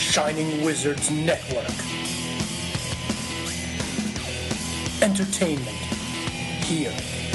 Shining Wizards Network. Entertainment here.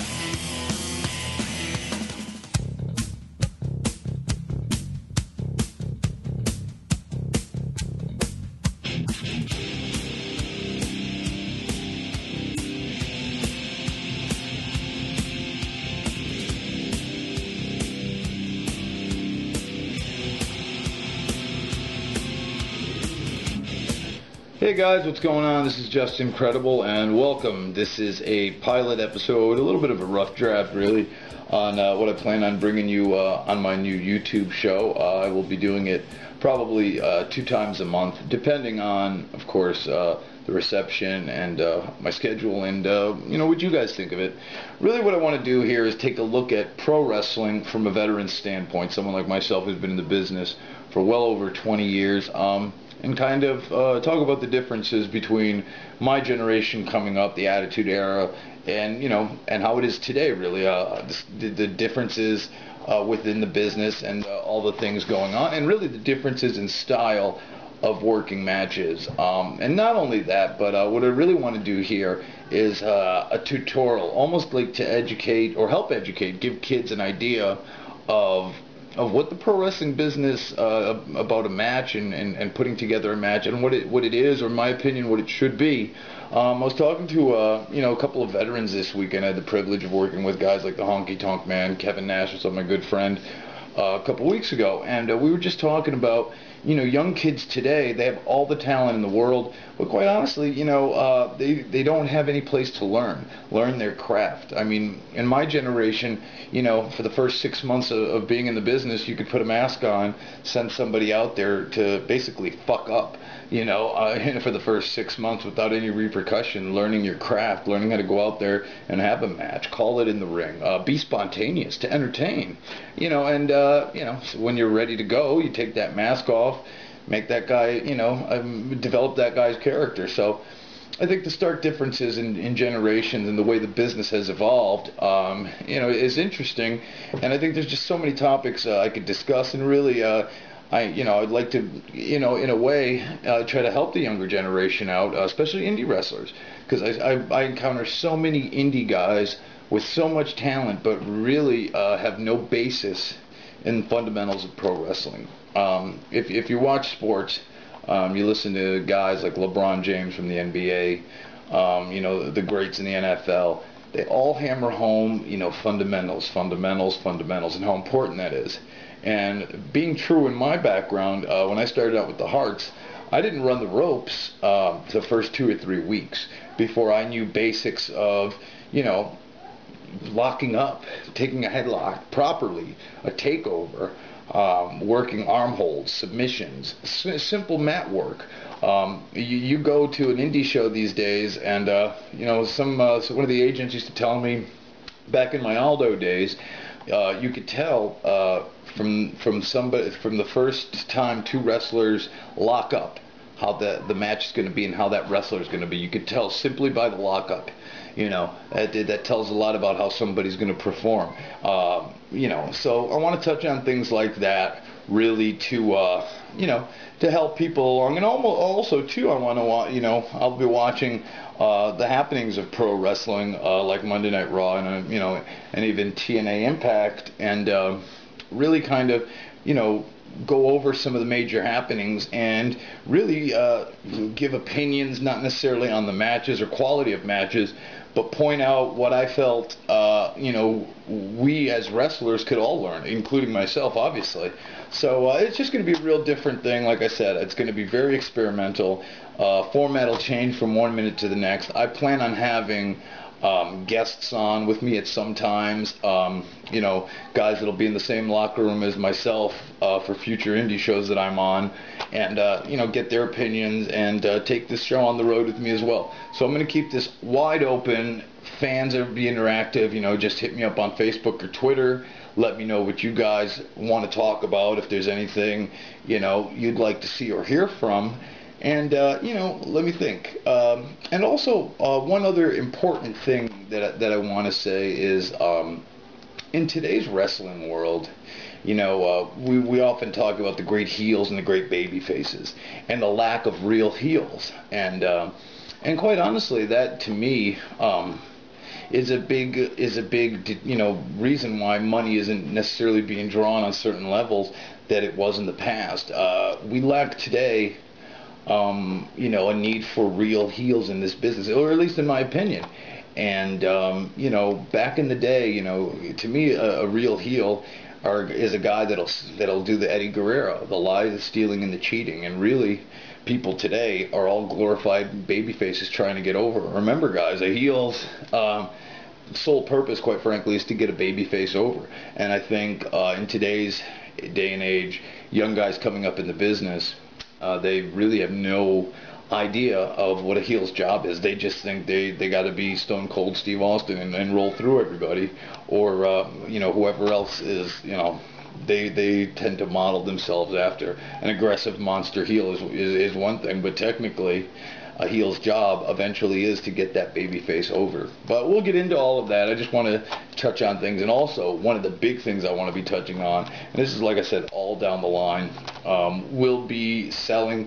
Hey guys, what's going on? This is Just Incredible and welcome. This is a pilot episode, a little bit of a rough draft really, on what I plan on bringing you on my new YouTube show. I will be doing it probably 2 times a month, depending on, of course, the reception and my schedule and, what you guys think of it. Really what I want to do here is take a look at pro wrestling from a veteran standpoint, someone like myself who's been in the business for well over 20 years. And kind of talk about the differences between my generation coming up, the Attitude Era, and and how it is today. Really, the differences within the business and all the things going on, and really the differences in style of working matches. And not only that, but what I really want to do here is a tutorial, almost like to educate or help educate, give kids an idea of what the pro wrestling business about a match and putting together a match and what it is, or in my opinion what it should be. I was talking to a couple of veterans this weekend. I had the privilege of working with guys like the Honky Tonk Man, Kevin Nash, who's my good friend, a couple weeks ago, and we were just talking about young kids today. They have all the talent in the world, but quite honestly, they don't have any place to learn their craft. I mean, in my generation, for the first 6 months of being in the business, you could put a mask on, send somebody out there to basically fuck up, for the first 6 months without any repercussion, learning your craft, learning how to go out there and have a match, call it in the ring, be spontaneous, to entertain, so when you're ready to go, you take that mask off, make that guy, develop that guy's character. So I think the stark differences in generations and the way the business has evolved, is interesting. And I think there's just so many topics I could discuss, and really, I'd like to, in a way, try to help the younger generation out, especially indie wrestlers, because I encounter so many indie guys with so much talent, but really have no basis in fundamentals of pro wrestling. If you watch sports, you listen to guys like LeBron James from the NBA, the greats in the NFL. They all hammer home, fundamentals, and how important that is. And being true in my background, when I started out with the Hearts, I didn't run the ropes the first 2 or 3 weeks before I knew basics of, locking up, taking a headlock properly, a takeover, working arm holds, submissions, simple mat work. You go to an indie show these days, and one of the agents used to tell me back in my Aldo days, you could tell from the first time 2 wrestlers lock up how the match is going to be and how that wrestler is going to be. You could tell simply by the lockup. That tells a lot about how somebody's going to perform. So I want to touch on things like that, really, to help people along. And also too, I'll be watching the happenings of pro wrestling, like Monday Night Raw and and even TNA Impact, and really kind of go over some of the major happenings and really give opinions, not necessarily on the matches or quality of matches, but point out what I felt, we as wrestlers could all learn, including myself, obviously. So it's just going to be a real different thing. Like I said, it's going to be very experimental. Format will change from 1 minute to the next. I plan on having guests on with me at some times, guys that'll be in the same locker room as myself for future indie shows that I'm on, and get their opinions and take this show on the road with me as well. So I'm going to keep this wide open. Fans are be interactive, just hit me up on Facebook or Twitter. Let me know what you guys want to talk about, if there's anything you'd like to see or hear from. And, let me think. And also, one other important thing that I want to say is, in today's wrestling world, we often talk about the great heels and the great baby faces, and the lack of real heels, and quite honestly, that to me is a big reason why money isn't necessarily being drawn on certain levels that it was in the past. We lack today, a need for real heels in this business, or at least in my opinion. And back in the day, to me, a real heel is a guy that'll do the Eddie Guerrero, the lie, the stealing, and the cheating. And really, people today are all glorified baby faces trying to get over. Remember, guys, a heel's sole purpose, quite frankly, is to get a baby face over. And I think in today's day and age, young guys coming up in the business, they really have no idea of what a heel's job is. They just think they got to be Stone Cold Steve Austin and roll through everybody, or whoever else is, they tend to model themselves after. An aggressive monster heel is one thing, but technically a heel's job eventually is to get that baby face over. But we'll get into all of that. I just want to touch on things. And also, one of the big things I want to be touching on, and this is, like I said, all down the line, will be selling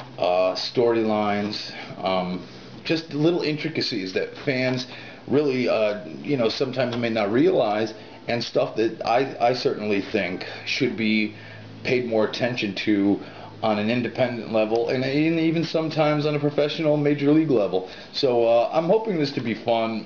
storylines, just little intricacies that fans really, sometimes may not realize, and stuff that I certainly think should be paid more attention to on an independent level, and even sometimes on a professional major league level. So I'm hoping this to be fun,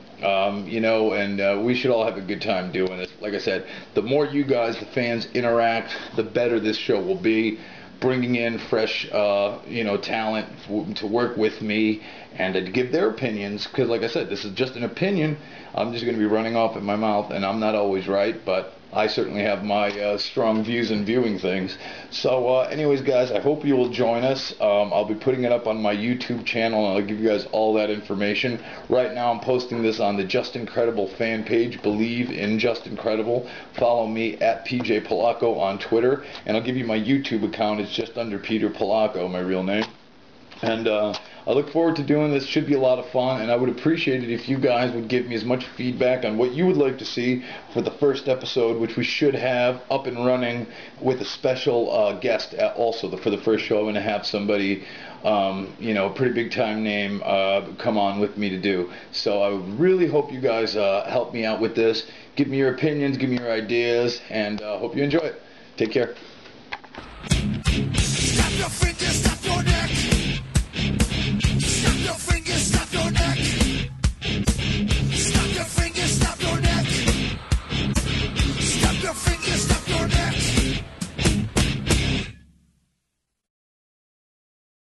and we should all have a good time doing it. Like I said, the more you guys, the fans, interact, the better this show will be. Bringing in fresh, talent to work with me and to give their opinions, because like I said, this is just an opinion. I'm just going to be running off at my mouth, and I'm not always right, but I certainly have my strong views in viewing things. So anyways, guys, I hope you will join us. I'll be putting it up on my YouTube channel, and I'll give you guys all that information. Right now I'm posting this on the Just Incredible fan page. Believe in Just Incredible. Follow me at PJ Polacco on Twitter, and I'll give you my YouTube account. It's just under Peter Polacco, my real name. And I look forward to doing this. Should be a lot of fun, and I would appreciate it if you guys would give me as much feedback on what you would like to see for the first episode, which we should have up and running with a special guest also for the first show. I'm going to have somebody, a pretty big time name come on with me to do. So I really hope you guys help me out with this. Give me your opinions, give me your ideas, and hope you enjoy it. Take care.